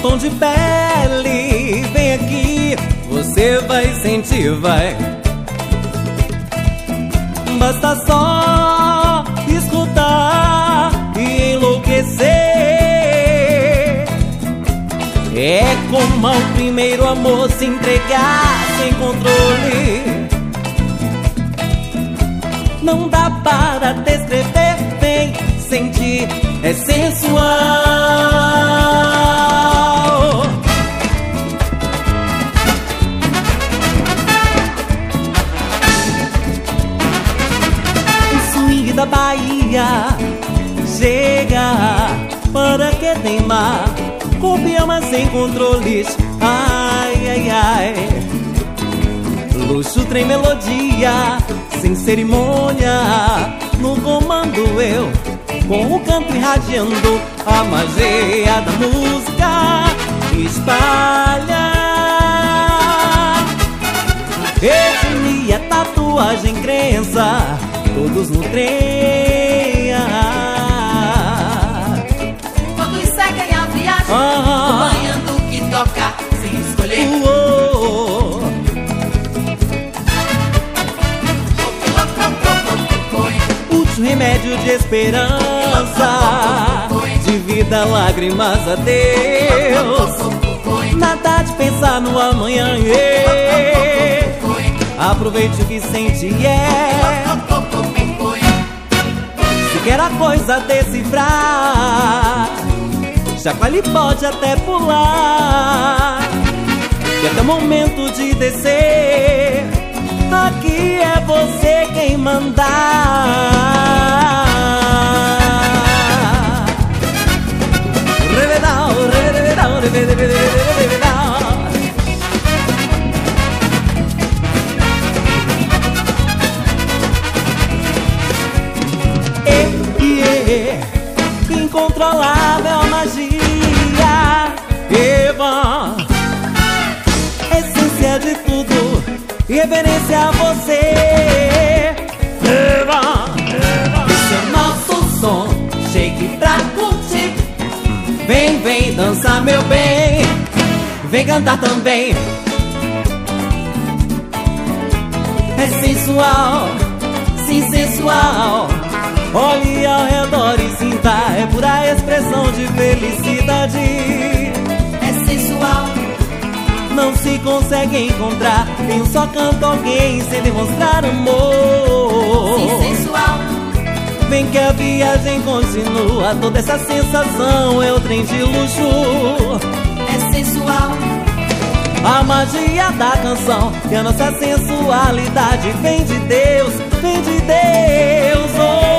tom de pele. Vem aqui, você vai sentir, vai. Basta só escutar e enlouquecer. É como ao primeiro amor se entregar sem controle. Não dá para descrever, vem sentir, é sensual. O swing da Bahia chega para que teimar, copia mas sem controles. Ai, ai, ai. Luxo, trem, melodia, sem cerimônia. No comando eu, com o canto irradiando a magia da música espalha. Etnia, tatuagem, crença, todos no trem. Todos seguem a viagem, acompanhando o que toca, sem escolher. Último remédio de esperança, de vida, lágrimas a Deus. Nada de pensar no amanhã. Aproveite o que sente, se quer a coisa decifrar, chacoalhe pode até pular, que até o momento de descer, aqui é você quem mandar. Revedal, revedal, revedal, revedal. Incontrolável magia, Eva, essência de tudo, reverência a você, Eva. Esse é nosso som, shake pra curtir. Vem, vem dançar, meu bem, vem cantar também. É sensual, sim, sensual. Olhe ao redor e sinta, é pura expressão de felicidade. É sensual, não se consegue encontrar em um só canto alguém sem demonstrar amor. sim, sensual. Vem que a viagem continua, toda essa sensação é o trem de luxo. É sensual, a magia da canção e a nossa sensualidade vem de Deus, vem de Deus. Oh.